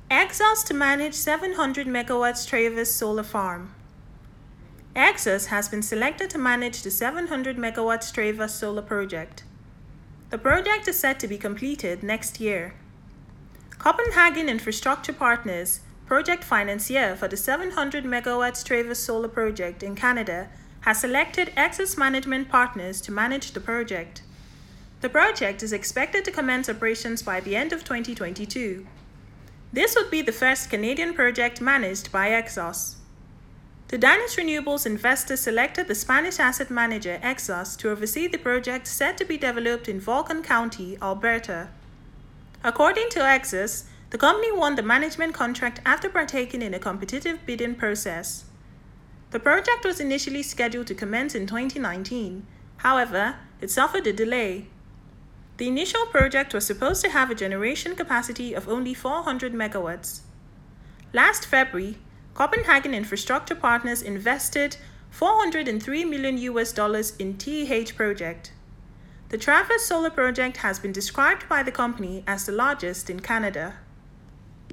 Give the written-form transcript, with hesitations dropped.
Exos to manage 700 megawatts Travis Solar Farm. Exos has been selected to manage the 700 megawatts Travis Solar Project. The project is set to be completed next year. Copenhagen Infrastructure Partners, project financier for the 700 megawatts Travis Solar Project in Canada, has selected Exos Management Partners to manage the project. The project is expected to commence operations by the end of 2022. This would be the first Canadian project managed by Exos. The Danish Renewables investors selected the Spanish asset manager Exos to oversee the project set to be developed in Vulcan County, Alberta. According to Exos, the company won the management contract after partaking in a competitive bidding process. The project was initially scheduled to commence in 2019. However, it suffered a delay. The initial project was supposed to have a generation capacity of only 400 megawatts. Last February, Copenhagen Infrastructure Partners invested $403 million in TEH project. The Travis Solar Project has been described by the company as the largest in Canada.